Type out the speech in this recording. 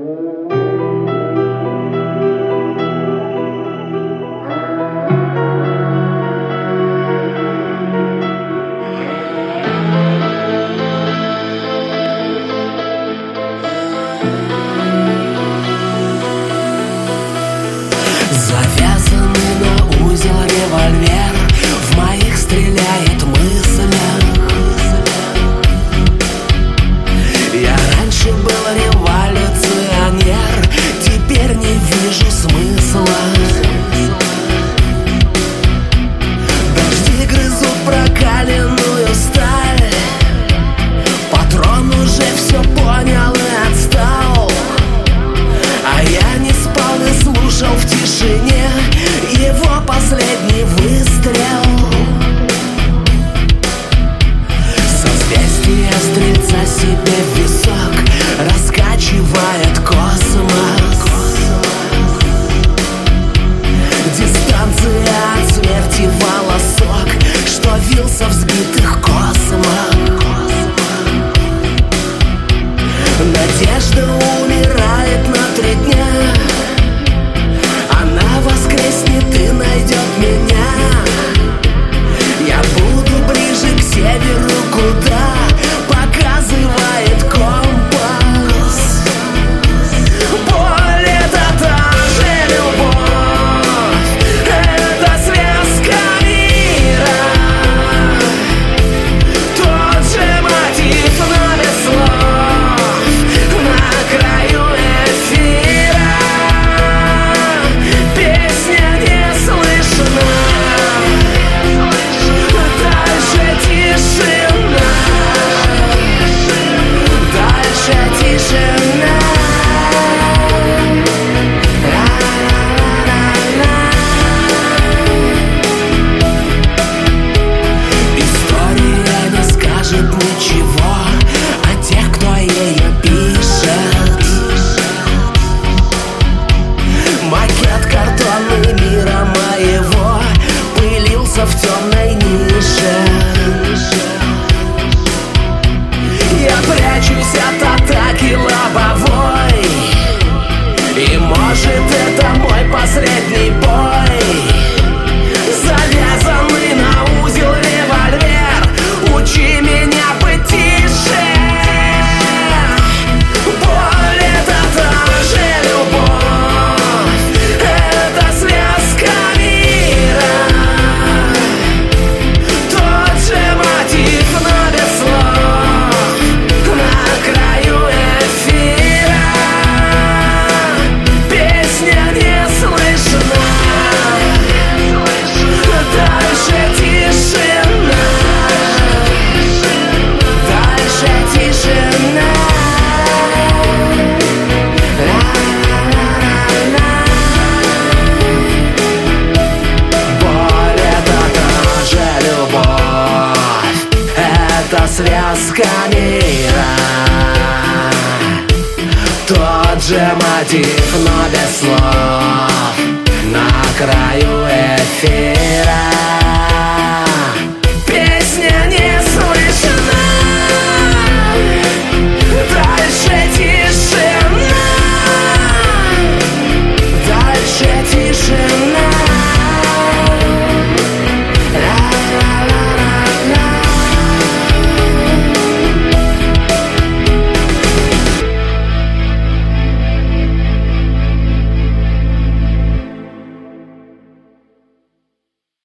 Завязанный на узел револьвер в моих стреляет мыслях. Я раньше был революционер, теперь не вижу смысла. Дожди грызут прокаленную сталь, патрон уже все понял и отстал. А я не спал и слушал в тишине его последний выстрел. Созвездие стрельца себе в висок раскачивает космос. Дистанция от смерти волосок, что вился в сбитых космах. Надежда умирает на 3 дня. Она воскреснет и найдет меня. Я буду ближе к северу, куда показывает компас. Боль — это та же любовь, это связка мира. Тот же мотив, но без слов, на краю эфира. Песня не слышна, дальше тишина, дальше тишина. История не скажет ничего о тех, кто ее пишет. Макет картонный мира моего пылился в темной нише. Я прячусь от атаки лобовой, и может это мой последний бой. Завязанный на узел револьвер, учи меня быть тише. Боль — это та же любовь, это связка мира. Тот же мотив, но без слов, на краю эфира. Песня не слышна, дальше тишина, дальше тишина. Боль — это та же любовь, это связка мира. Тот же мотив, но без слов, на краю эфира.